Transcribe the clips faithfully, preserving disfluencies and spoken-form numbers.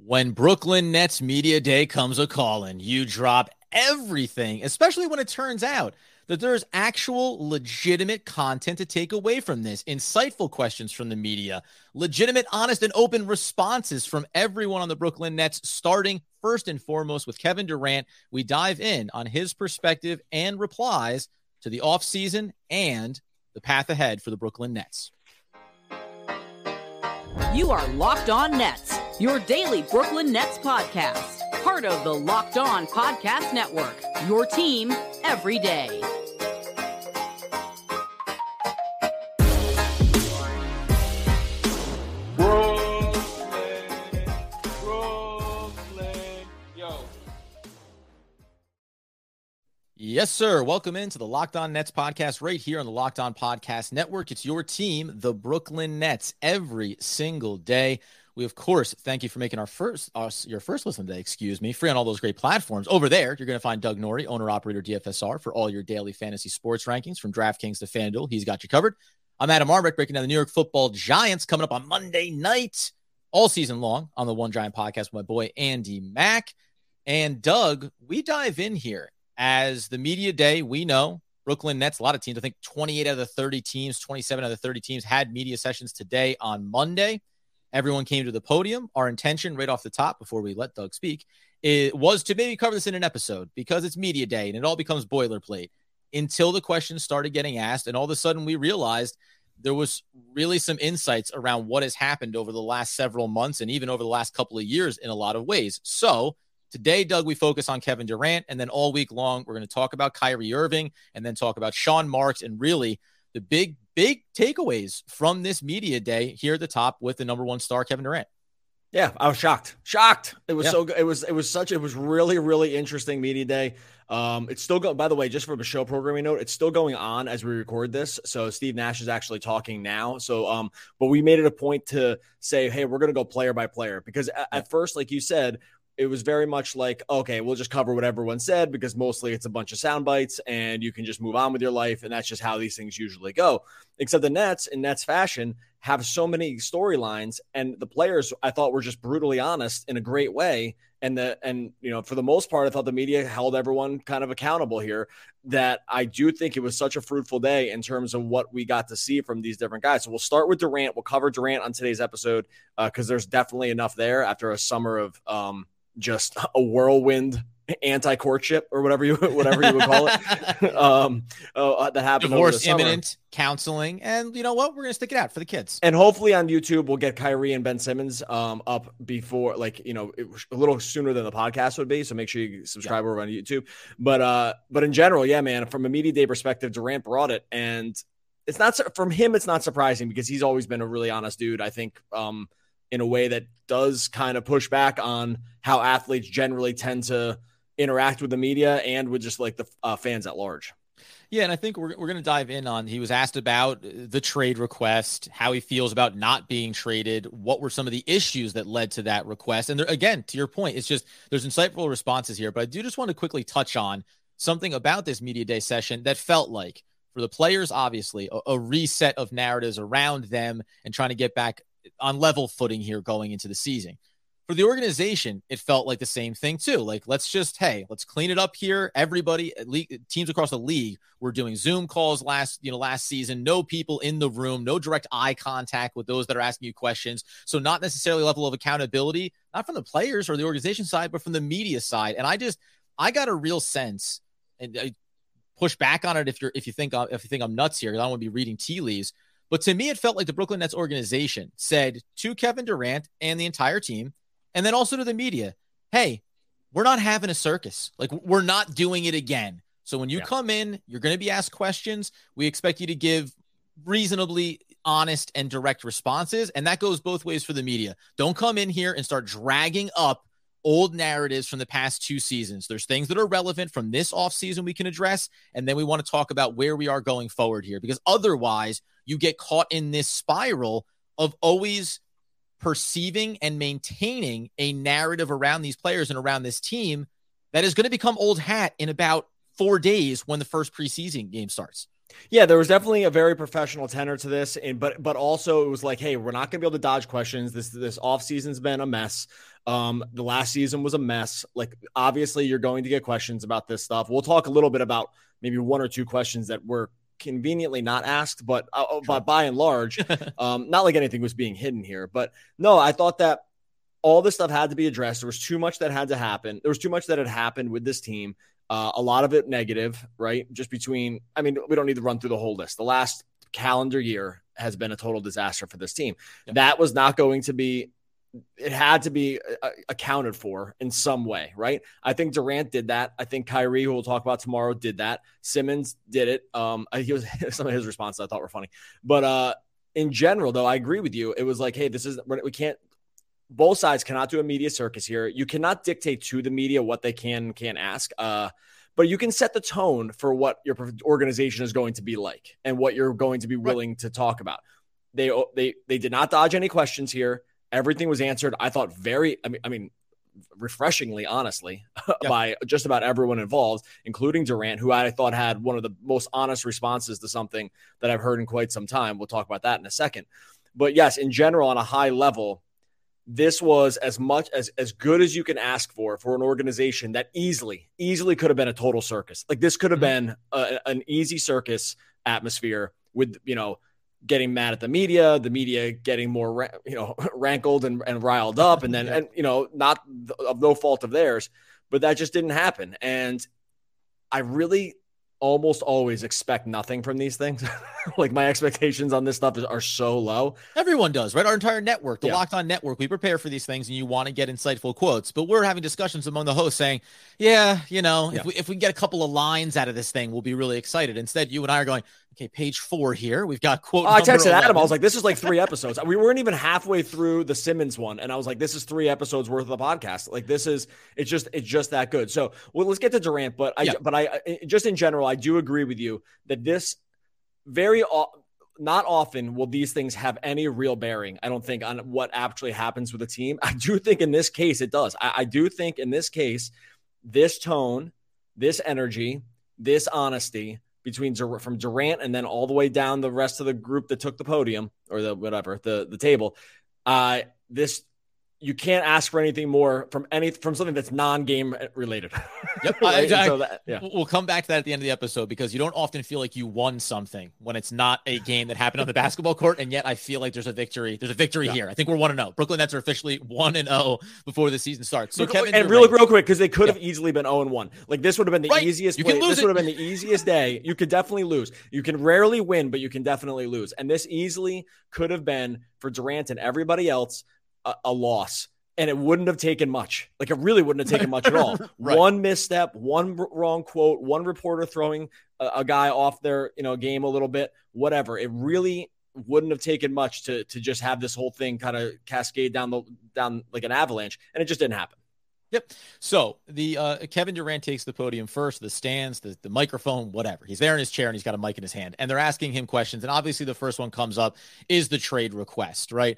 When Brooklyn Nets Media Day comes a-calling, you drop everything, especially when it turns out that there's actual legitimate content to take away from this. Insightful questions from the media, legitimate, honest, and open responses from everyone on the Brooklyn Nets, starting first and foremost with Kevin Durant. We dive in on his perspective and replies to the offseason and the path ahead for the Brooklyn Nets. You are Locked On Nets, your daily Brooklyn Nets podcast. Part of the Locked On Podcast Network, your team every day. Brooklyn, Brooklyn, yo. Yes, sir. Welcome into the Locked On Nets podcast right here on the Locked On Podcast Network. It's your team, the Brooklyn Nets, every single day. We, of course, thank you for making our first, uh, your first listen today, excuse me, free on all those great platforms. Over there, you're going to find Doug Norrie, owner-operator D F S R, for all your daily fantasy sports rankings from DraftKings to FanDuel. He's got you covered. I'm Adam Armbrecht, breaking down the New York Football Giants coming up on Monday night, all season long on the One Giant podcast with my boy Andy Mack. And Doug, we dive in here as the media day. We know Brooklyn Nets, a lot of teams, I think twenty-eight out of the thirty teams, twenty-seven out of the thirty teams had media sessions today on Monday. Everyone came to the podium. Our intention right off the top, before we let Doug speak, it was to maybe cover this in an episode because it's media day and it all becomes boilerplate until the questions started getting asked. And all of a sudden we realized there was really some insights around what has happened over the last several months and even over the last couple of years in a lot of ways. So today, Doug, we focus on Kevin Durant, and then all week long, we're going to talk about Kyrie Irving and then talk about Sean Marks and really the big, big takeaways from this media day here at the top with the number one star, Kevin Durant. Yeah, I was shocked. Shocked. It was yeah. so good. It was, it was such, it was really, really interesting media day. Um, it's still going, by the way, just from a show programming note, it's still going on as we record this. So Steve Nash is actually talking now. So, um, but we made it a point to say, hey, we're going to go player by player because at, yeah. at first, like you said, it was very much like, okay, we'll just cover what everyone said because mostly it's a bunch of sound bites and you can just move on with your life. And that's just how these things usually go. Except the Nets, in Nets fashion, have so many storylines, and the players, I thought, were just brutally honest in a great way. And the and you know, for the most part, I thought the media held everyone kind of accountable here. That I do think it was such a fruitful day in terms of what we got to see from these different guys. So we'll start with Durant. We'll cover Durant on today's episode because uh, there's definitely enough there after a summer of um, just a whirlwind anti-courtship or whatever you whatever you would call it. um, uh, that happened. Divorce imminent, counseling, and you know what? We're gonna stick it out for the kids. And hopefully on YouTube we'll get Kyrie and Ben Simmons um, up before, like, you know, it, a little sooner than the podcast would be. So make sure you subscribe yeah. over on YouTube. But uh, but in general, yeah, man, from a media day perspective, Durant brought it, and it's not from him. It's not surprising because he's always been a really honest dude. I think. Um, in a way that does kind of push back on how athletes generally tend to interact with the media and with just like the uh, fans at large. Yeah, and I think we're we're going to dive in on, he was asked about the trade request, how he feels about not being traded, what were some of the issues that led to that request. And there, again, to your point, it's just there's insightful responses here, but I do just want to quickly touch on something about this media day session that felt like, for the players, obviously, a, a reset of narratives around them and trying to get back on level footing here going into the season. For the organization, it felt like the same thing too. Like, let's just, hey, let's clean it up here. Everybody, teams across the league were doing Zoom calls last, you know, last season. No people in the room, no direct eye contact with those that are asking you questions. So not necessarily a level of accountability, not from the players or the organization side, but from the media side. And I just, I got a real sense, and I push back on it if you're, if you think, if you think I'm nuts here, I don't want to be reading tea leaves. But to me, it felt like the Brooklyn Nets organization said to Kevin Durant and the entire team, and then also to the media, hey, we're not having a circus. Like, we're not doing it again. So when you yeah. come in, you're going to be asked questions. We expect you to give reasonably honest and direct responses. And that goes both ways for the media. Don't come in here and start dragging up old narratives from the past two seasons. There's things that are relevant from this offseason we can address. And then we want to talk about where we are going forward here, because otherwise you get caught in this spiral of always perceiving and maintaining a narrative around these players and around this team that is going to become old hat in about four days when the first preseason game starts. Yeah, there was definitely a very professional tenor to this, and but but also it was like, hey, we're not going to be able to dodge questions. This this off season's been a mess. Um, the last season was a mess. Like, obviously, you're going to get questions about this stuff. We'll talk a little bit about maybe one or two questions that were conveniently not asked, but uh, sure. but by and large, um, not like anything was being hidden here. But no, I thought that all this stuff had to be addressed. There was too much that had to happen. There was too much that had happened with this team. Uh, a lot of it negative, right? Just between, I mean, we don't need to run through the whole list. The last calendar year has been a total disaster for this team. Yeah. That was not going to be, it had to be uh, accounted for in some way, right? I think Durant did that. I think Kyrie, who we'll talk about tomorrow, did that. Simmons did it. Um, he was, some of his responses I thought were funny. But uh, in general, though, I agree with you. It was like, hey, this is, we can't, both sides cannot do a media circus here. You cannot dictate to the media what they can and can't ask. Uh, but you can set the tone for what your organization is going to be like and what you're going to be willing right. to talk about. They they they did not dodge any questions here. Everything was answered, I thought, very, I mean, I mean, refreshingly, honestly, yeah. by just about everyone involved, including Durant, who I thought had one of the most honest responses to something that I've heard in quite some time. We'll talk about that in a second. But yes, in general, on a high level, this was as much as as good as you can ask for for an organization that easily, easily could have been a total circus. Like, this could have mm-hmm. been a, an easy circus atmosphere with, you know, getting mad at the media, the media getting more, you know, rankled and, and riled up, and then, yeah. and you know, not of no fault of theirs, but that just didn't happen. And I really almost always expect nothing from these things. Like, my expectations on this stuff is, are so low. Everyone does, right? Our entire network, the yeah. Locked On Network, we prepare for these things and you want to get insightful quotes, but we're having discussions among the hosts saying, yeah, you know, yeah. if we, if we get a couple of lines out of this thing, we'll be really excited. Instead, you and I are going, okay, page four here. We've got quote. Oh, I texted eleven. Adam. I was like, this is like three episodes. We weren't even halfway through the Simmons one. And I was like, this is three episodes worth of the podcast. Like, this is, it's just, it's just that good. So, well, let's get to Durant, but I, yeah. but I, just in general, I do agree with you that this very, not often will these things have any real bearing, I don't think, on what actually happens with a team. I do think in this case, it does. I, I do think in this case, this tone, this energy, this honesty, between from Durant and then all the way down the rest of the group that took the podium or the whatever the the table, uh, this you can't ask for anything more from any from something that's non-game related. Yep, right? I, I, so that, yeah. We'll come back to that at the end of the episode, because you don't often feel like you won something when it's not a game that happened on the basketball court, and yet I feel like there's a victory. There's a victory yeah. here. I think we're one and zero. Brooklyn Nets are officially one and zero before the season starts. So Kevin and Durant, real real quick, because they could have yeah. easily been zero and one. Like, this would have been the right. easiest. You play. can lose this it. would have been the easiest day. You could definitely lose. You can rarely win, but you can definitely lose. And this easily could have been, for Durant and everybody else, a, a loss. And it wouldn't have taken much. Like, it really wouldn't have taken much at all. Right. One misstep, one r- wrong quote, one reporter throwing a, a guy off their, you know, game a little bit, whatever. It really wouldn't have taken much to to just have this whole thing kind of cascade down the down like an avalanche, and it just didn't happen. Yep. So the uh, Kevin Durant takes the podium first, the stands, the, the microphone, whatever. He's there in his chair and he's got a mic in his hand, and they're asking him questions. And obviously, the first one comes up is the trade request, right?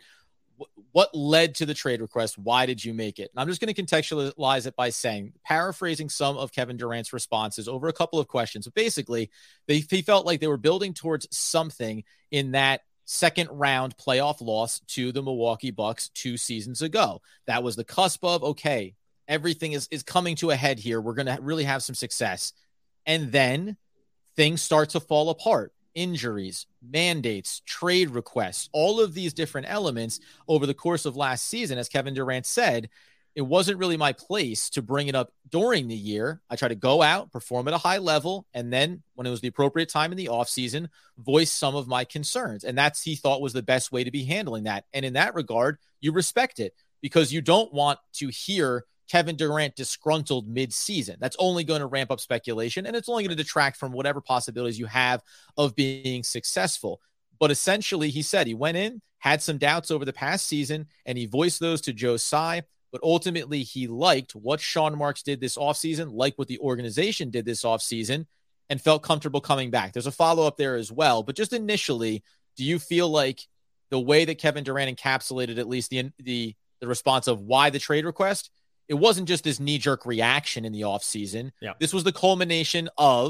What led to the trade request? Why did you make it? And I'm just going to contextualize it by saying, paraphrasing some of Kevin Durant's responses over a couple of questions. But basically, they he felt like they were building towards something in that second round playoff loss to the Milwaukee Bucks two seasons ago. That was the cusp of, okay, everything is, is coming to a head here. We're going to really have some success. And then things start to fall apart. Injuries, mandates, trade requests, all of these different elements over the course of last season. As Kevin Durant said, it wasn't really my place to bring it up during the year. I try to go out, perform at a high level, and then when it was the appropriate time in the offseason, voice some of my concerns. And that's, he thought, was the best way to be handling that. And in that regard, you respect it, because you don't want to hear Kevin Durant disgruntled mid-season. That's only going to ramp up speculation, and it's only going to detract from whatever possibilities you have of being successful. But essentially, he said he went in, had some doubts over the past season, and he voiced those to Joe Tsai. But ultimately, he liked what Sean Marks did this offseason, liked what the organization did this offseason, and felt comfortable coming back. There's a follow-up there as well. But just initially, do you feel like the way that Kevin Durant encapsulated at least the the, the response of why the trade request, it wasn't just this knee-jerk reaction in the offseason. Yeah. This was the culmination of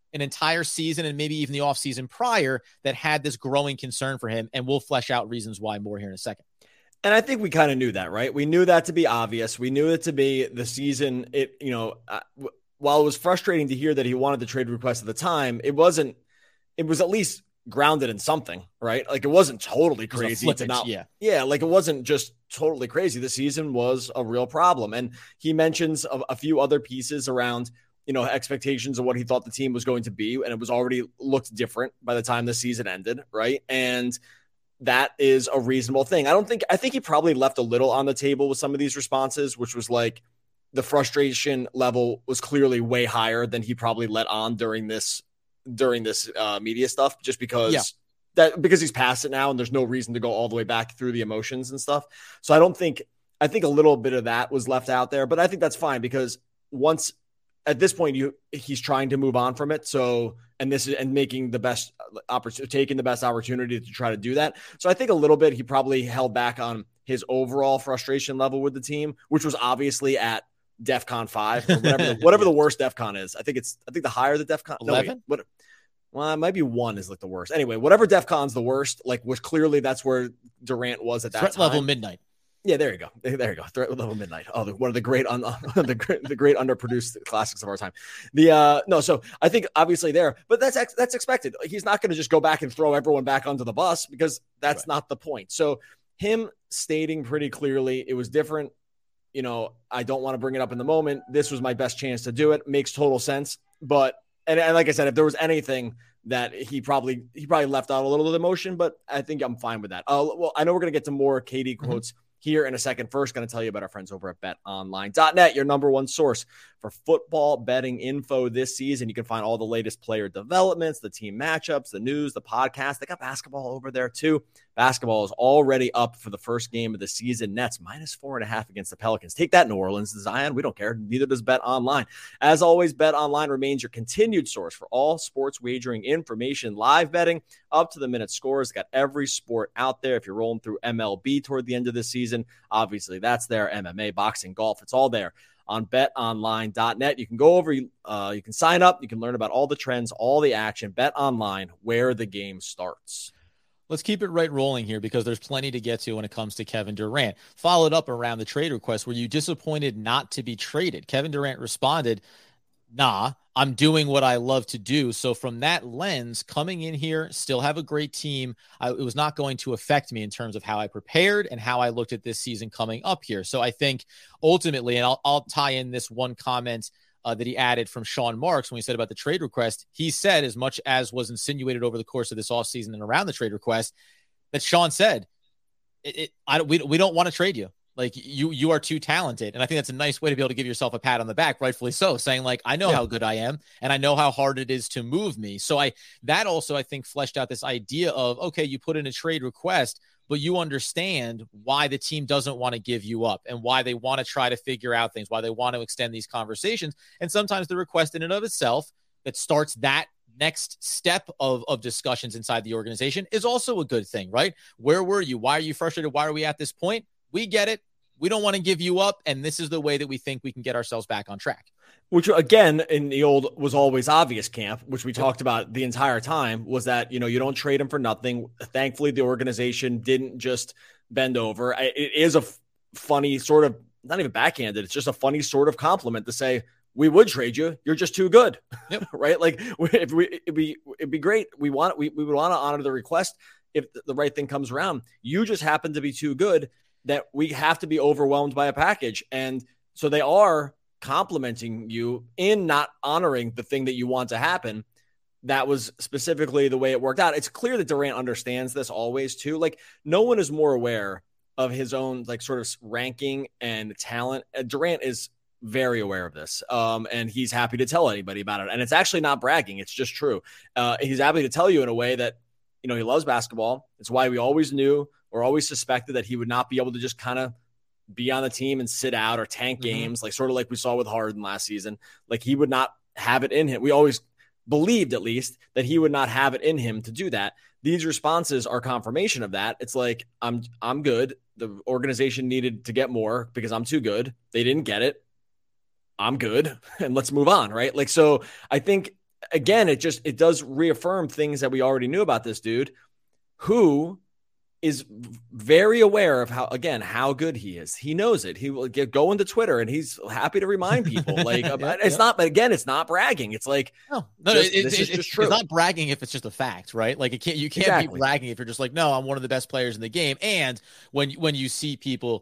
an entire season and maybe even the offseason prior that had this growing concern for him. And we'll flesh out reasons why more here in a second. And I think we kind of knew that, right? We knew that to be obvious. We knew it to be the season. It, you know, uh, w- while it was frustrating to hear that he wanted the trade request at the time, it wasn't, it was at least grounded in something, right? Like it wasn't totally crazy flippage, to not, yeah. yeah, like it wasn't just totally crazy. The season was a real problem. And he mentions a, a few other pieces around, you know, expectations of what he thought the team was going to be. And it was already looked different by the time the season ended, right? And that is a reasonable thing. I don't think, I think he probably left a little on the table with some of these responses, which was like the frustration level was clearly way higher than he probably let on during this during this uh, media stuff, just because yeah. that because he's past it now and there's no reason to go all the way back through the emotions and stuff. So I don't think, I think a little bit of that was left out there, but I think that's fine because once at this point, you he's trying to move on from it. So, and this is, and making the best opportunity, taking the best opportunity to try to do that. So I think a little bit, he probably held back on his overall frustration level with the team, which was obviously at DEFCON five or whatever, the, whatever yeah. the worst DEFCON is. I think it's, I think the higher the DEFCON, eleven. No, what, well, it might be one is like the worst. Anyway, whatever DEFCON's the worst, like was clearly that's where Durant was at that Threat time. level midnight. Yeah, there you go. There you go. Threat level midnight. Oh, the, one of the great, un, the great, the great underproduced classics of our time. The uh, no, so I think obviously there, but that's ex- that's expected. He's not going to just go back and throw everyone back onto the bus because that's right. not the point. So him stating pretty clearly, it was different. You know, I don't want to bring it up in the moment. This was my best chance to do it. Makes total sense. But and, and like I said, if there was anything that he probably he probably left out a little of the emotion, but I think I'm fine with that. Uh, well, I know we're going to get to more K D quotes. Mm-hmm. Here in a second. First, going to tell you about our friends over at bet online dot net, your number one source for football betting info this season. You can find all the latest player developments, the team matchups, the news, the podcast. They got basketball over there too. Basketball is already up for the first game of the season. Nets minus four and a half against the Pelicans. Take that, New Orleans. Zion, we don't care. Neither does Bet Online. As always, Bet Online remains your continued source for all sports wagering information, live betting, up to the minute scores. Got every sport out there. If you're rolling through M L B toward the end of the season, obviously that's there. M M A, boxing, golf, it's all there on bet online dot net. You can go over, uh, you can sign up, you can learn about all the trends, all the action. BetOnline, where the game starts. Let's keep it right rolling here because there's plenty to get to when it comes to Kevin Durant. Followed up around the trade request. Were you disappointed not to be traded? Kevin Durant responded, nah, I'm doing what I love to do. So from that lens, coming in here, still have a great team. I, it was not going to affect me in terms of how I prepared and how I looked at this season coming up here. So I think ultimately, and I'll, I'll tie in this one comment uh, that he added from Sean Marks when he said about the trade request. He said, as much as was insinuated over the course of this offseason and around the trade request, that Sean said, it, it, I, we, we don't want to trade you. Like you, you are too talented. And I think that's a nice way to be able to give yourself a pat on the back, rightfully so, saying like, I know yeah. how good I am and I know how hard it is to move me. So I, that also, I think fleshed out this idea of, okay, you put in a trade request, but you understand why the team doesn't want to give you up and why they want to try to figure out things, why they want to extend these conversations. And sometimes the request in and of itself that starts that next step of, of discussions inside the organization is also a good thing, right? Where were you? Why are you frustrated? Why are we at this point? We get it. We don't want to give you up, and this is the way that we think we can get ourselves back on track. Which, again, in the old was always obvious camp, which we talked about the entire time, was that, you know, you don't trade him for nothing. Thankfully, the organization didn't just bend over. It is a f- funny sort of, not even backhanded, it's just a funny sort of compliment to say, we would trade you. You're just too good, yep. right? Like, if we, it'd be, it'd be great. We want, we, we would want to honor the request if the right thing comes around. You just happen to be too good that we have to be overwhelmed by a package. And so they are complimenting you in not honoring the thing that you want to happen. That was specifically the way it worked out. It's clear that Durant understands this always too. Like no one is more aware of his own like sort of ranking and talent. Durant is very aware of this. Um, and he's happy to tell anybody about it. And it's actually not bragging. It's just true. Uh, he's happy to tell you in a way that, you know, he loves basketball. It's why we always knew or always suspected that he would not be able to just kind of be on the team and sit out or tank mm-hmm. games, like sort of like we saw with Harden last season. Like he would not have it in him. We always believed, at least, that he would not have it in him to do that. These responses are confirmation of that. It's like, I'm I'm good. The organization needed to get more because I'm too good. They didn't get it. I'm good. And let's move on, right? Like, so I think again, it just, it does reaffirm things that we already knew about this dude, who is very aware of how, again, how good he is. He knows it. He will get go into Twitter and he's happy to remind people like, yeah, it's yeah. not, but again, it's not bragging. It's like, no, no, just, it, this it, is it, just true. It's not bragging if it's just a fact, right? Like it can't, you can't exactly. be bragging if you're just like, no, I'm one of the best players in the game. And when, when you see people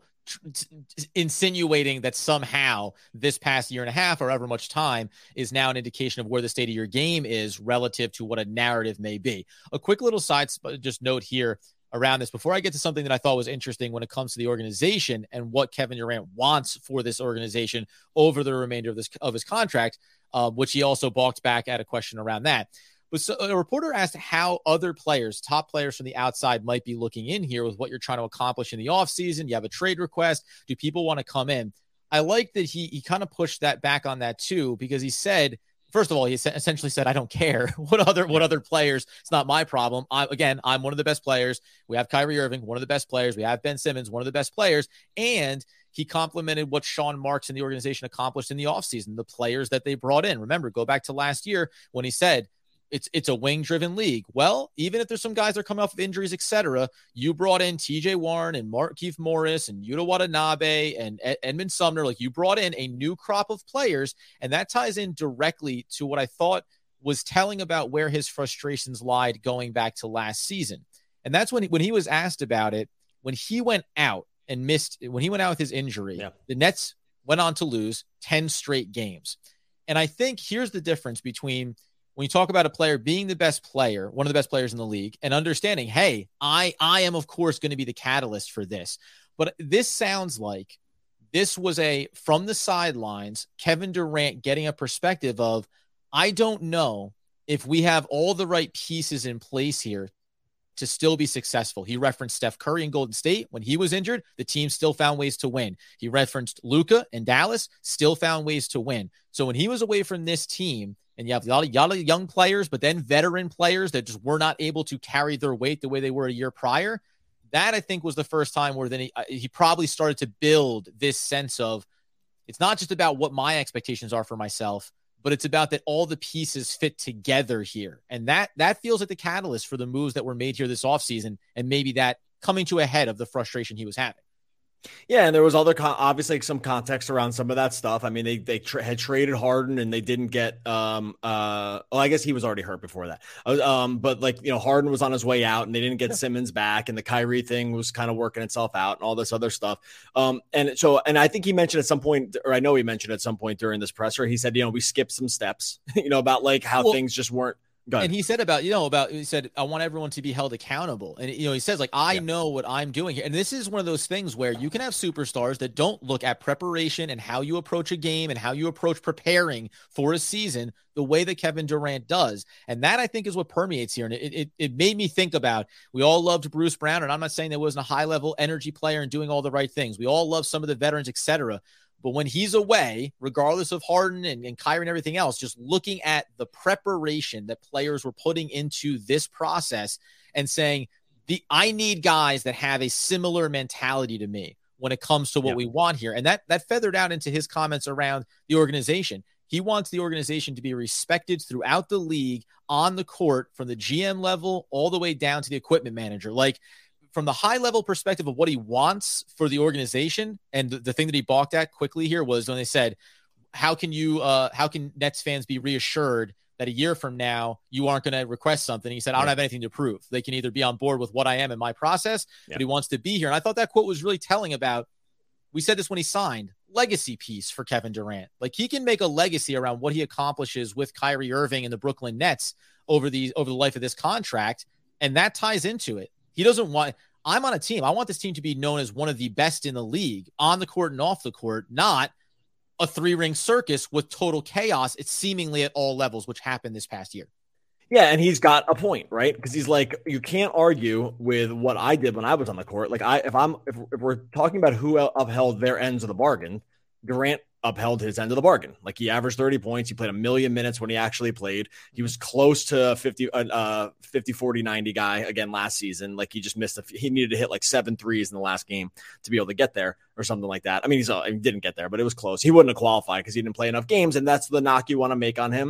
insinuating that somehow this past year and a half or however much time is now an indication of where the state of your game is relative to what a narrative may be. A quick little side just note here around this before I get to something that I thought was interesting when it comes to the organization and what Kevin Durant wants for this organization over the remainder of this of his contract, uh, which he also balked back at a question around that. But so a reporter asked how other players, top players from the outside, might be looking in here with what you're trying to accomplish in the offseason. You have a trade request. Do people want to come in? I like that he he kind of pushed that back on that too, because he said, first of all, he essentially said, I don't care what other what other players. It's not my problem. I, again, I'm one of the best players. We have Kyrie Irving, one of the best players. We have Ben Simmons, one of the best players. And he complimented what Sean Marks and the organization accomplished in the offseason, the players that they brought in. Remember, go back to last year when he said, It's it's a wing-driven league. Well, even if there's some guys that are coming off of injuries, et cetera, you brought in T J Warren and Markieff Morris and Yuta Watanabe and Ed- Edmund Sumner. Like, you brought in a new crop of players, and that ties in directly to what I thought was telling about where his frustrations lied going back to last season. And that's when he, when he was asked about it, when he went out and missed, when he went out with his injury, yeah. the Nets went on to lose ten straight games. And I think here's the difference between when you talk about a player being the best player, one of the best players in the league, and understanding, hey, I, I am, of course, going to be the catalyst for this. But this sounds like this was a, from the sidelines, Kevin Durant getting a perspective of, I don't know if we have all the right pieces in place here to still be successful. He referenced Steph Curry in Golden State. When he was injured, the team still found ways to win. He referenced Luka in Dallas, still found ways to win. So when he was away from this team, and you have a lot, of, a lot of young players, but then veteran players that just were not able to carry their weight the way they were a year prior, that I think was the first time where then he, he probably started to build this sense of, it's not just about what my expectations are for myself, but it's about that all the pieces fit together here. And that that feels like the catalyst for the moves that were made here this offseason, and maybe that coming to a head of the frustration he was having. Yeah, and there was other con- obviously some context around some of that stuff. I mean, they they tra- had traded Harden and they didn't get. Um, uh, well, I guess he was already hurt before that. Uh, um, but like you know, Harden was on his way out and they didn't get yeah. Simmons back, and the Kyrie thing was kind of working itself out, and all this other stuff. Um, and so, and I think he mentioned at some point, or I know he mentioned at some point during this presser, he said, you know, we skipped some steps, you know, about like how well, things just weren't. And he said about, you know, about, he said, I want everyone to be held accountable. And, you know, he says, like, I yeah. know what I'm doing here. And this is one of those things where you can have superstars that don't look at preparation and how you approach a game and how you approach preparing for a season the way that Kevin Durant does. And that, I think, is what permeates here. And it, it, it made me think about, we all loved Bruce Brown. And I'm not saying there wasn't a high level energy player and doing all the right things. We all love some of the veterans, et cetera. But when he's away, regardless of Harden and, and Kyrie and everything else, just looking at the preparation that players were putting into this process and saying, the I need guys that have a similar mentality to me when it comes to what yeah. we want here. And that that feathered out into his comments around the organization. He wants the organization to be respected throughout the league on the court, from the G M level all the way down to the equipment manager. Like, from the high level perspective of what he wants for the organization. And the, the thing that he balked at quickly here was when they said, how can you, uh, how can Nets fans be reassured that a year from now you aren't going to request something? He said, I don't yeah. have anything to prove. They can either be on board with what I am in my process, yeah. but he wants to be here. And I thought that quote was really telling about, we said this when he signed, legacy piece for Kevin Durant. Like, he can make a legacy around what he accomplishes with Kyrie Irving and the Brooklyn Nets over the, over the life of this contract. And that ties into it. He doesn't want, I'm on a team. I want this team to be known as one of the best in the league on the court and off the court, not a three ring circus with total chaos. It's seemingly at all levels, which happened this past year. Yeah. And he's got a point, right? Because he's like, you can't argue with what I did when I was on the court. Like, I, if I'm, if, if we're talking about who upheld their ends of the bargain, Durant upheld his end of the bargain. Like, he averaged thirty points. He played a million minutes when he actually played. He was close to fifty, uh, fifty, forty, ninety guy again last season. Like, he just missed a, he needed to hit like seven threes in the last game to be able to get there or something like that. I mean, he's, uh, he didn't get there, but it was close. He wouldn't have qualified because he didn't play enough games. And that's the knock you want to make on him,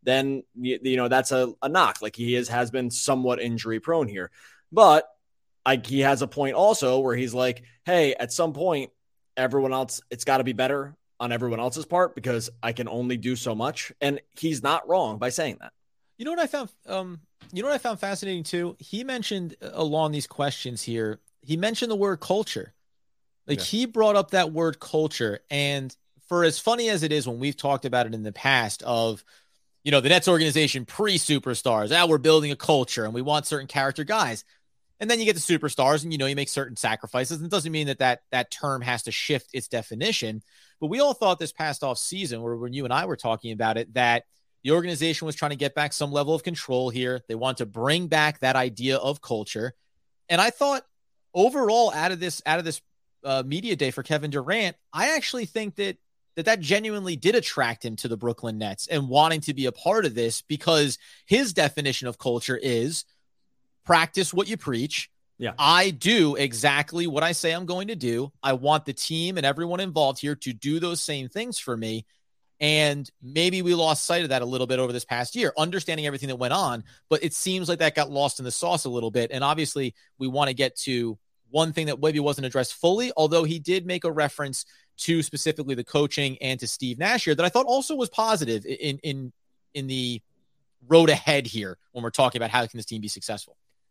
then, you, you know, that's a, a knock. Like he is, has been somewhat injury prone here, but I, he has a point also where he's like, hey, at some point, everyone else, it's got to be better on everyone else's part because I can only do so much. And he's not wrong by saying that. You know what I found? Um, you know what I found fascinating too? He mentioned along these questions here, he mentioned the word culture. Like yeah. he brought up that word culture. And for as funny as it is when we've talked about it in the past of, you know, the Nets organization pre-superstars, now we're building a culture and we want certain character guys. And then you get the superstars and, you know, you make certain sacrifices. And it doesn't mean that that, that term has to shift its definition. But we all thought this past off season, where when you and I were talking about it, that the organization was trying to get back some level of control here. They want to bring back that idea of culture. And I thought overall out of this, out of this uh, media day for Kevin Durant, I actually think that, that that genuinely did attract him to the Brooklyn Nets and wanting to be a part of this, because his definition of culture is practice what you preach. Yeah, I do exactly what I say I'm going to do. I want the team and everyone involved here to do those same things for me. And maybe we lost sight of that a little bit over this past year, understanding everything that went on, but it seems like that got lost in the sauce a little bit. And obviously we want to get to one thing that maybe wasn't addressed fully, although he did make a reference to specifically the coaching and to Steve Nash here that I thought also was positive in, in, in the road ahead here when we're talking about how can this team be successful.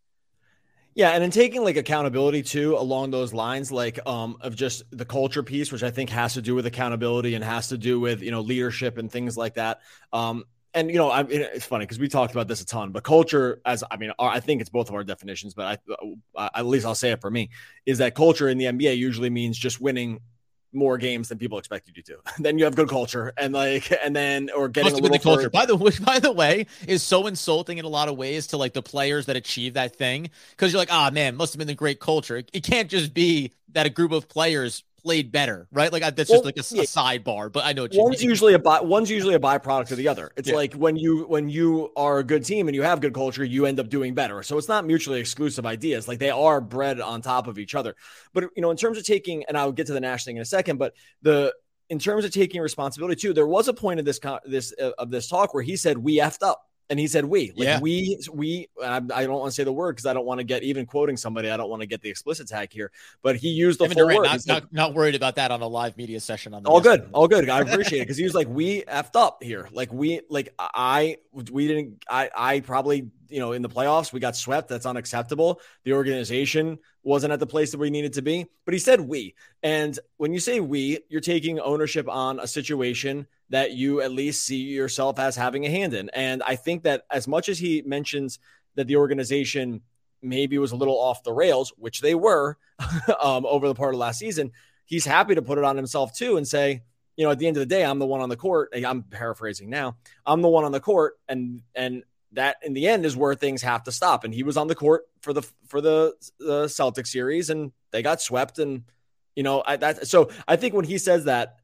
Yeah, and in taking like accountability too along those lines, like um of just the culture piece, which I think has to do with accountability and has to do with, you know, leadership and things like that. Um, and you know, I it's funny because we talked about this a ton, but culture, as I mean, I think it's both of our definitions, but I, uh, at least I'll say it for me, is that culture in the N B A usually means just winning more games than people expect you to do. Then you have good culture, and like, and then or getting a little the culture. By the way, by the way, is so insulting in a lot of ways to like the players that achieve that thing, because you're like, ah, oh, man, must have been the great culture. It, it can't just be that a group of players played better, right? Like that's well, just like a, yeah. a sidebar, but I know what you one's mean. usually a by, one's usually a byproduct of the other. It's yeah. like when you when you are a good team and you have good culture, you end up doing better. So it's not mutually exclusive ideas. Like they are bred on top of each other. But you know, in terms of taking, and I'll get to the Nash thing in a second, but the in terms of taking responsibility too, there was a point of this this uh, of this talk where he said we effed up. And he said, we, like yeah. we, we, I, I don't want to say the word because I don't want to get, even quoting somebody, I don't want to get the explicit tag here, but he used the Kevin full Durant, word. Not, said, not, not worried about that on a live media session. On the all good. All good. I appreciate it. Because he was like, we effed up here. Like we, like I, we didn't, I, I probably, you know, in the playoffs, we got swept. That's unacceptable. The organization wasn't at the place that we needed to be, but he said we. And when you say we, you're taking ownership on a situation that you at least see yourself as having a hand in. And I think that as much as he mentions that the organization maybe was a little off the rails, which they were um, over the part of last season, he's happy to put it on himself too and say, you know, at the end of the day, I'm the one on the court. I'm paraphrasing now. I'm the one on the court. And, and that in the end is where things have to stop. And he was on the court for the, for the, the Celtics series and they got swept. And, you know, I, that, so I think when he says that,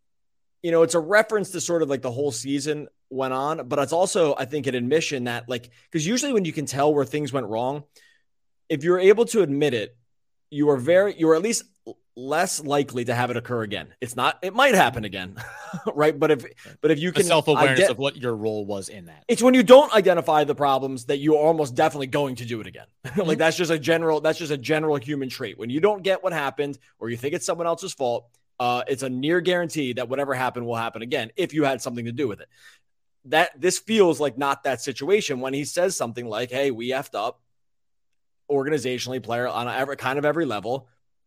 you know, it's a reference to sort of like the whole season went on, but it's also, I think, an admission that like, because usually when you can tell where things went wrong, if you're able to admit it, you are very, you are at least less likely to have it occur again. It's not, it might happen again, right? But if, but if you can, the self-awareness of what your role was in that, it's when you don't identify the problems that you are almost definitely going to do it again. Mm-hmm. Like that's just a general, that's just a general human trait. When you don't get what happened or you think it's someone else's fault, Uh, it's a near guarantee that whatever happened will happen again if you had something to do with it. That this feels like not that situation when he says something like, hey, we effed up organizationally, player on every kind of every level.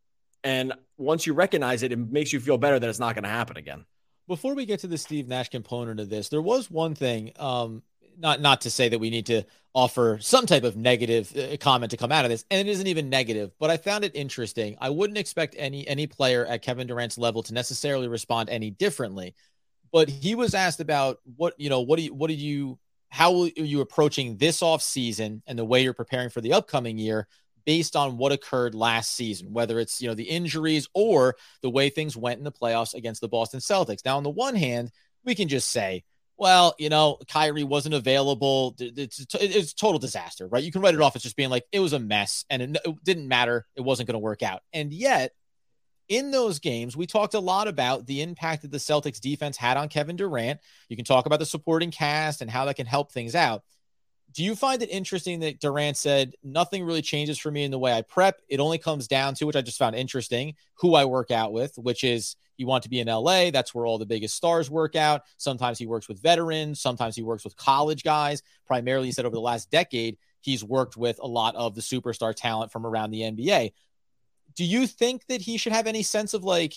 And once you recognize it, it makes you feel better that it's not going to happen again. Before we get to the Steve Nash component of this, there was one thing, um, not, not to say that we need to offer some type of negative uh, comment to come out of this, and it isn't even negative, but I found it interesting. I wouldn't expect any, any player at Kevin Durant's level to necessarily respond any differently, but he was asked about what, you know, what do you, what do you, how are you approaching this off season and the way you're preparing for the upcoming year based on what occurred last season, whether it's, you know, the injuries or the way things went in the playoffs against the Boston Celtics. Now, on the one hand, we can just say, well, you know, Kyrie wasn't available. It's, it's a total disaster, right? You can write it off as just being like, it was a mess and it, it didn't matter. It wasn't going to work out. And yet in those games, we talked a lot about the impact that the Celtics defense had on Kevin Durant. You can talk about the supporting cast and how that can help things out. Do you find it interesting that Durant said, nothing really changes for me in the way I prep? It only comes down to, which I just found interesting, who I work out with, which is you want to be in L A. That's where all the biggest stars work out. Sometimes he works with veterans. Sometimes he works with college guys. Primarily, he said over the last decade, he's worked with a lot of the superstar talent from around the N B A. Do you think that he should have any sense of like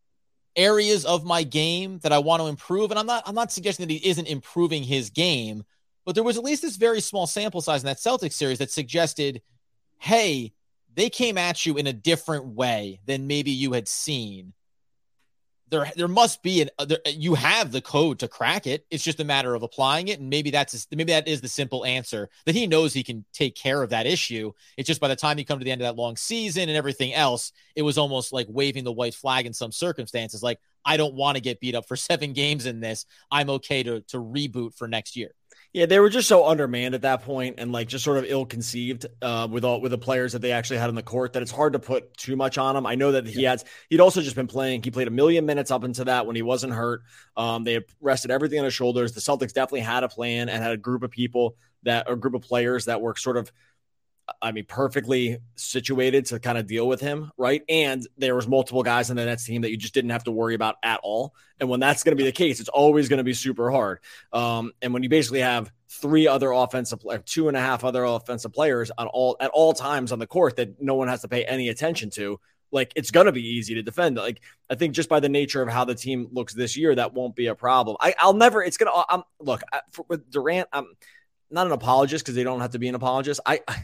areas of my game that I want to improve? And I'm not, I'm not suggesting that he isn't improving his game, but there was at least this very small sample size in that Celtics series that suggested, hey, they came at you in a different way than maybe you had seen. There, there must be an. There, you have the code to crack it. It's just a matter of applying it, and maybe that's maybe that is the simple answer. That he knows he can take care of that issue. It's just by the time you come to the end of that long season and everything else, it was almost like waving the white flag in some circumstances. Like, I don't want to get beat up for seven games in this. I'm okay to to reboot for next year. Yeah, they were just so undermanned at that point and like just sort of ill-conceived uh, with all with the players that they actually had on the court that it's hard to put too much on him. I know that he yeah. has he'd also just been playing. He played a million minutes up into that when he wasn't hurt. Um, they had rested everything on his shoulders. The Celtics definitely had a plan and had a group of people that a group of players that were sort of, I mean, perfectly situated to kind of deal with him, right? And there was multiple guys on the Nets team that you just didn't have to worry about at all. And when that's going to be the case, it's always going to be super hard. Um, and when you basically have three other offensive, two and a half other offensive players on all at all times on the court that no one has to pay any attention to, like it's going to be easy to defend. Like I think just by the nature of how the team looks this year, that won't be a problem. I, I'll never. It's gonna. I'm look I, for, with Durant. I'm not an apologist because they don't have to be an apologist. I. I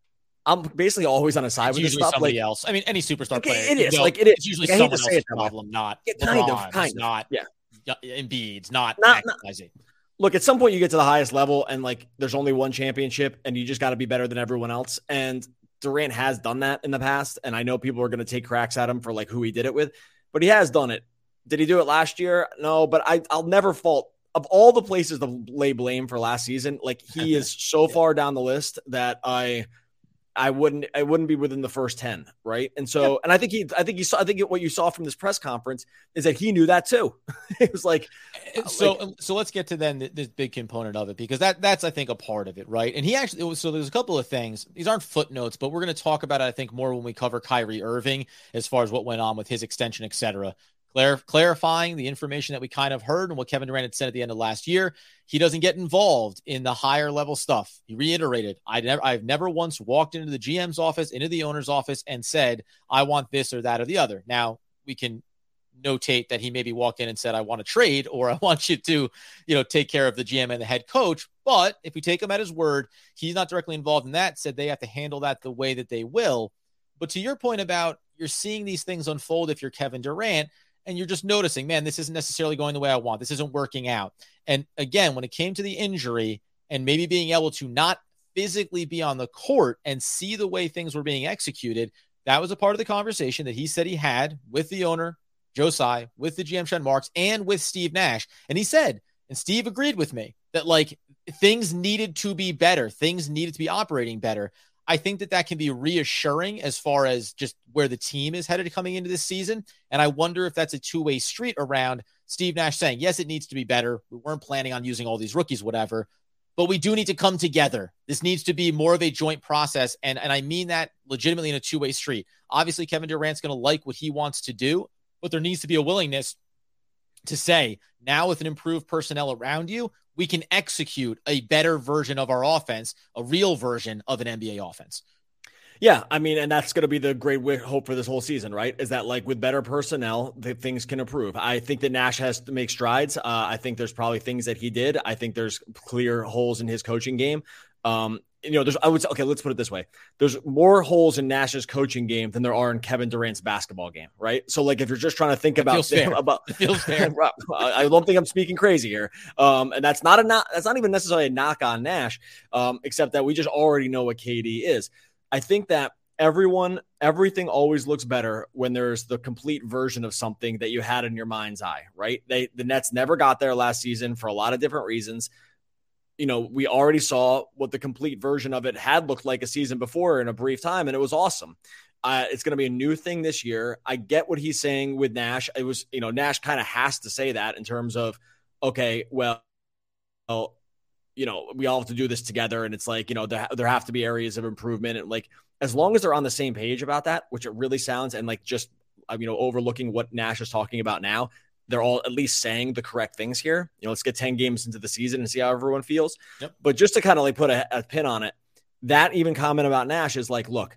I'm basically always on a side it's with this usually stuff. somebody like, else. I mean, any superstar okay, player. It is you know, like it is. It's usually like, someone else's problem, way. not yeah, kind LeBron's, of, kind of, not yeah. Embiid's, not, not, not Look, at some point you get to the highest level and like there's only one championship and you just got to be better than everyone else. And Durant has done that in the past. And I know people are going to take cracks at him for like who he did it with, but he has done it. Did he do it last year? No, but I, I'll never fault of all the places to lay blame for last season. Like he is so yeah. far down the list that I, I wouldn't, I wouldn't be within the first ten. Right. And so, yeah. and I think he, I think you saw, I think what you saw from this press conference is that he knew that too. It was like, so, like, so let's get to then this big component of it, because that that's, I think, a part of it. Right. And he actually, it was, so there's a couple of things. These aren't footnotes, but we're going to talk about it, I think, more when we cover Kyrie Irving, as far as what went on with his extension, et cetera. Clar- clarifying the information that we kind of heard and what Kevin Durant had said at the end of last year. He doesn't get involved in the higher level stuff. He reiterated, I never, I've never once walked into the G M's office, into the owner's office and said, I want this or that or the other. Now we can notate that he maybe walked in and said, I want to trade, or I want you to, you know, take care of the G M and the head coach. But if we take him at his word, he's not directly involved in that, said they have to handle that the way that they will. But to your point about you're seeing these things unfold if you're Kevin Durant, and you're just noticing, man, this isn't necessarily going the way I want. This isn't working out. And again, when it came to the injury and maybe being able to not physically be on the court and see the way things were being executed, that was a part of the conversation that he said he had with the owner, Joe Tsai, with the G M, Sean Marks, and with Steve Nash. And he said, and Steve agreed with me, that like things needed to be better. Things needed to be operating better. I think that that can be reassuring as far as just where the team is headed coming into this season. And I wonder if that's a two-way street around Steve Nash saying, yes, it needs to be better. We weren't planning on using all these rookies, whatever, but we do need to come together. This needs to be more of a joint process. And, and I mean that legitimately in a two-way street. Obviously, Kevin Durant's going to like what he wants to do, but there needs to be a willingness to say, now with an improved personnel around you, we can execute a better version of our offense, a real version of an N B A offense. Yeah, I mean, and that's going to be the great hope for this whole season, right? Is that like with better personnel, the things can improve. I think that Nash has to make strides. Uh, I think there's probably things that he did. I think there's clear holes in his coaching game. Um, you know, there's, I would say, okay, let's put it this way. There's more holes in Nash's coaching game than there are in Kevin Durant's basketball game, right? So like, if you're just trying to think about, about, it feels fair. I don't think I'm speaking crazy here. Um, and that's not a, not, that's not even necessarily a knock on Nash, um, except that we just already know what K D is. I think that everyone, everything always looks better when there's the complete version of something that you had in your mind's eye, right? They, the Nets never got there last season for a lot of different reasons. You know, we already saw what the complete version of it had looked like a season before in a brief time, and it was awesome. Uh, it's going to be a new thing this year. I get what he's saying with Nash. It was, you know, Nash kind of has to say that in terms of, okay, well, well, you know, we all have to do this together. And it's like, you know, there, there have to be areas of improvement. And like, as long as they're on the same page about that, which it really sounds, and like just, you know, overlooking what Nash is talking about now, they're all at least saying the correct things here. You know, let's get ten games into the season and see how everyone feels. Yep. But just to kind of like put a, a pin on it, that even comment about Nash is like, look,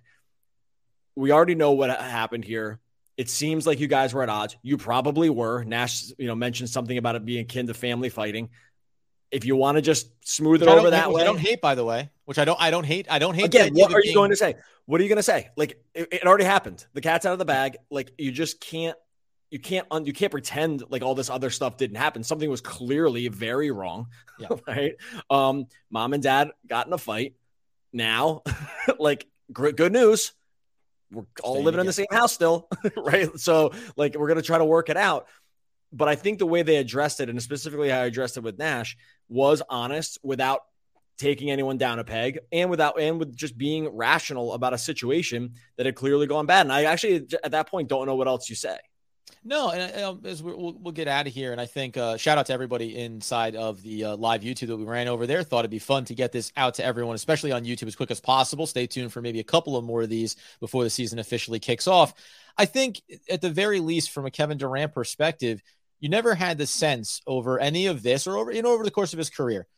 we already know what happened here. It seems like you guys were at odds. You probably were. Nash, you know, mentioned something about it being akin to family fighting. If you want to just smooth it over that way. I don't hate, by the way, which I don't, I don't hate. I don't hate. Again, what are you going to say? What are you going to say? Like, it, it already happened. The cat's out of the bag. Like, you just can't, you can't, you can't pretend like all this other stuff didn't happen. Something was clearly very wrong. Yeah. Right. Um, mom and dad got in a fight. Now, like, good news. We're all Staying living together in the same house still. Right. So like, we're going to try to work it out. But I think the way they addressed it, and specifically how I addressed it with Nash, was honest without taking anyone down a peg and without, and with just being rational about a situation that had clearly gone bad. And I actually, at that point, don't know what else you say. No, and uh, as we'll, we'll get out of here, and I think uh, shout out to everybody inside of the uh, live YouTube that we ran over there. Thought it'd be fun to get this out to everyone, especially on YouTube, as quick as possible. Stay tuned for maybe a couple of more of these before the season officially kicks off. I think at the very least, from a Kevin Durant perspective, you never had the sense over any of this or over, you know, over the course of his career.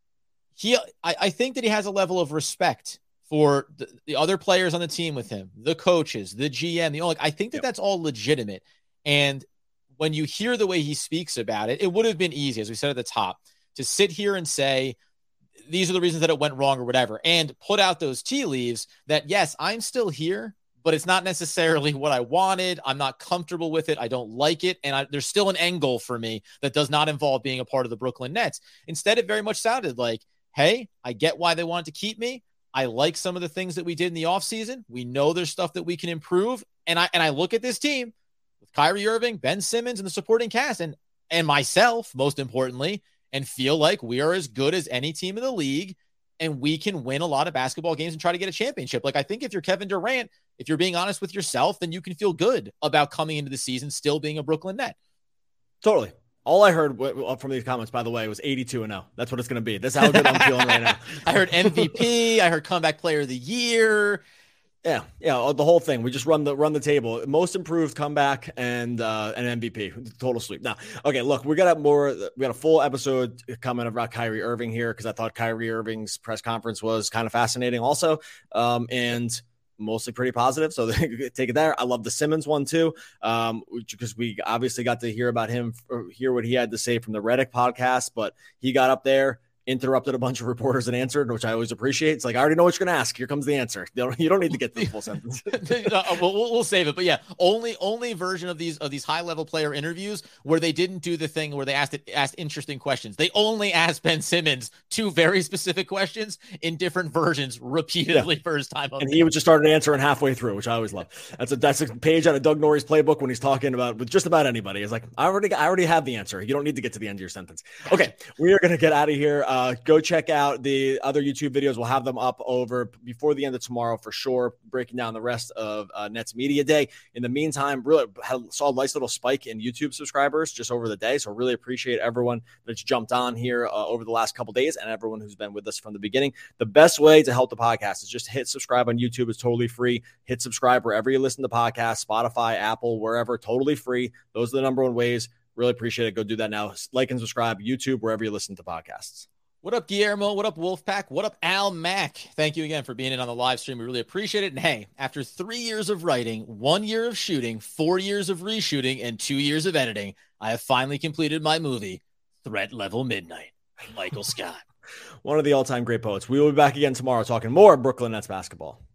He, I, I think that he has a level of respect for the, the other players on the team with him, the coaches, the G M, the like. I think that yep. that's all legitimate. And when you hear the way he speaks about it, it would have been easy, as we said at the top, to sit here and say, these are the reasons that it went wrong or whatever, and put out those tea leaves that, yes, I'm still here, but it's not necessarily what I wanted. I'm not comfortable with it. I don't like it. And I, there's still an end goal for me that does not involve being a part of the Brooklyn Nets. Instead, it very much sounded like, hey, I get why they wanted to keep me. I like some of the things that we did in the offseason. We know there's stuff that we can improve. And I and I look at this team with Kyrie Irving, Ben Simmons, and the supporting cast, and and myself, most importantly, and feel like we are as good as any team in the league, and we can win a lot of basketball games and try to get a championship. Like, I think if you're Kevin Durant, if you're being honest with yourself, then you can feel good about coming into the season still being a Brooklyn Net. Totally. All I heard from these comments, by the way, was eighty-two and oh. That's what it's going to be. That's how good I'm feeling right now. I heard M V P. I heard comeback player of the year. Yeah, yeah, the whole thing. We just run the run the table. Most improved, comeback, and uh, an M V P. Total sweep. Now, okay, look, we got more. We got a full episode coming about Kyrie Irving here because I thought Kyrie Irving's press conference was kind of fascinating, also, um, and mostly pretty positive. So take it there. I love the Simmons one too, um, because we obviously got to hear about him, or hear what he had to say from the Redick podcast. But he got up there, interrupted a bunch of reporters and answered, which I always appreciate. It's like, I already know what you're going to ask. Here comes the answer. You don't, you don't need to get to the full sentence. we'll, we'll save it. But yeah, only only version of these of these high level player interviews where they didn't do the thing where they asked it, asked interesting questions. They only asked Ben Simmons two very specific questions in different versions repeatedly yeah. for his time. And he would just start answering halfway through, which I always love. That's a that's a page out of Doug Norrie's playbook when he's talking about with just about anybody. It's like, I already I already have the answer. You don't need to get to the end of your sentence. Okay, we are going to get out of here. Uh, Uh, go check out the other YouTube videos. We'll have them up over before the end of tomorrow for sure, breaking down the rest of uh, Nets Media Day. In the meantime, really saw a nice little spike in YouTube subscribers just over the day. So really appreciate everyone that's jumped on here uh, over the last couple days and everyone who's been with us from the beginning. The best way to help the podcast is just hit subscribe on YouTube. It's totally free. Hit subscribe wherever you listen to podcasts, Spotify, Apple, wherever, totally free. Those are the number one ways. Really appreciate it. Go do that now. Like and subscribe, YouTube, wherever you listen to podcasts. What up, Guillermo? What up, Wolfpack? What up, Al Mack? Thank you again for being in on the live stream. We really appreciate it. And hey, after three years of writing, one year of shooting, four years of reshooting, and two years of editing, I have finally completed my movie, Threat Level Midnight. Michael Scott. One of the all-time great poets. We will be back again tomorrow talking more Brooklyn Nets basketball.